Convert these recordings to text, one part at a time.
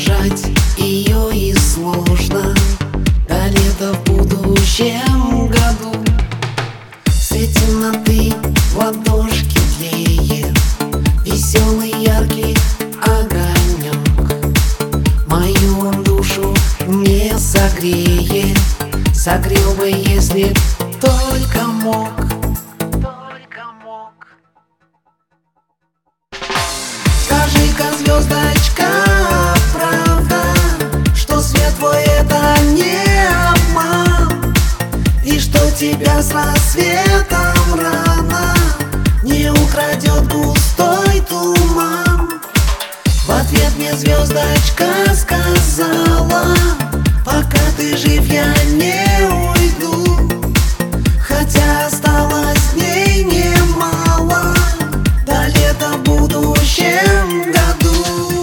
удержать ее и сложно. До лета в будущем году свет темноты в ладошке тлеет, веселый яркий огонек. Мою он душу не согреет, согрел бы, если б только мог. Скажи-ка, звездочка, правда, что свет твой это не обман, и что тебя с рассветом рано не украдет густой туман? В ответ мне звездочка сказала: пока ты жив, я не уйду, хотя осталось дней немало до лета в будущем году.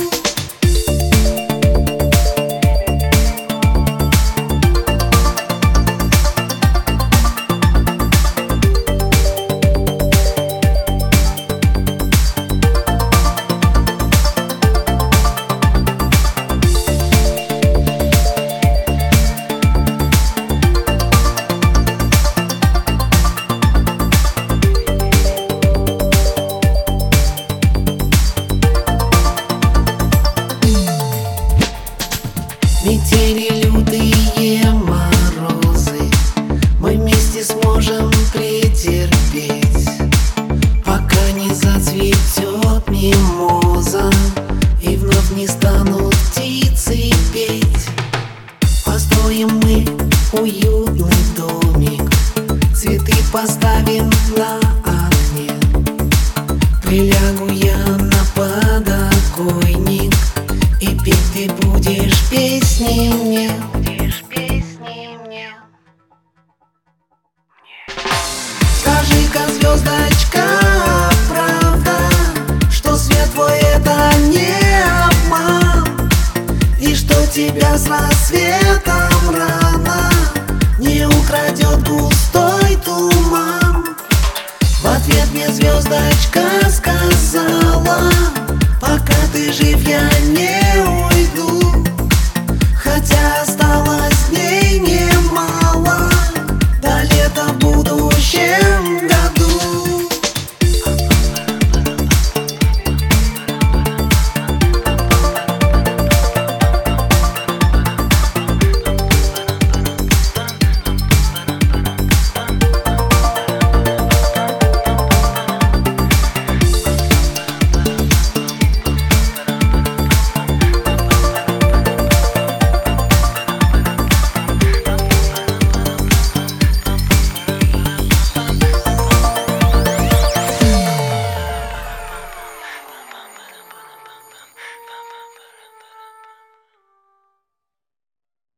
Метели, лютые морозы мы вместе сможем претерпеть, пока не зацветет мимоза и вновь не станут птицы петь. Построим мы уютный домик, цветы поставим на окне, прилягу я на подоконник, и петь ты будешь песни мне. Скажи-ка, звездочка, правда, что свет твой это не обман, и что тебя с рассветом рано не украдет густой туман? В ответ мне звездочка сказала: пока ты жив, я не